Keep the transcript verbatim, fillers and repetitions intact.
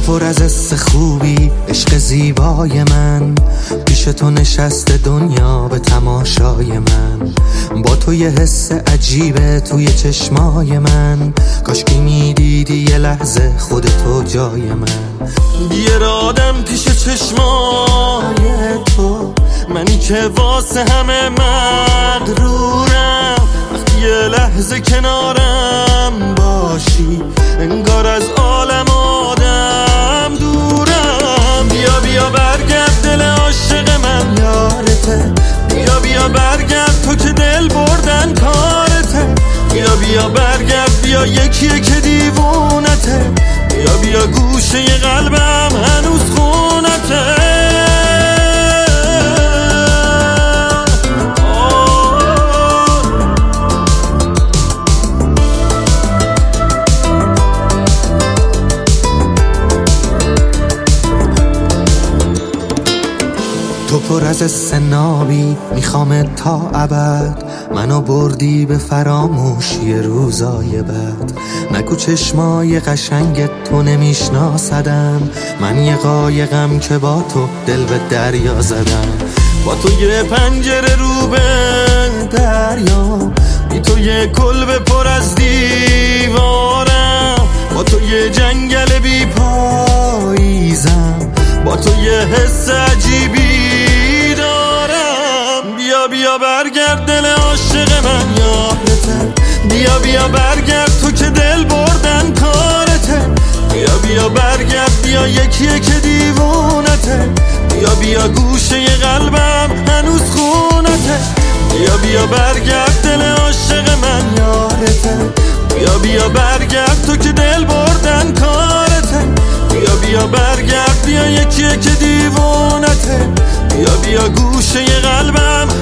پر از حس خوبی، عشق زیبای من، پیش تو نشسته دنیا به تماشای من. با تو یه حس عجیبه توی چشمای من، کاشکی میدیدی یه لحظه خود تو جای من. بیار آدم پیش چشمای تو، منی که واسه همه مغرورم. وقتی یه لحظه کنارم باشی انگار از عالم آدم دورم. بیا بیا برگرد دل عاشق من یارته، بیا بیا برگرد تو که دل بردن کارته. بیا بیا برگرد بیا یکیه که دیوونته، بیا بیا گوشه قلبم هنوز خونته. تو پر از سنابی میخوام تا ابد، منو بردی به فراموشی روزای بد. نگو چشمای قشنگ تو نمیشناسدم، من یه قایقم که با تو دل به دریا زدم. با تو یه پنجره رو به دریا، بی تو یه کلبه پر از دیوارم. با تو یه جنگل بی پاییزم، با تو یه حس عجیبی دارم. بیا بیا برگرد دل عاشق من یارته، بیا بیا برگرد تو که دل بردن کارته. بیا بیا برگرد بیا یکیه که دیوونته، بیا بیا گوشه قلبم هنوز خونته. بیا بیا برگرد دل عاشق من یارته، بیا بیا برگرد تو که دل بردن کارته. بیا بیا برگرد بیا یکیه که دیوونته، بیا بیا گوشه قلبم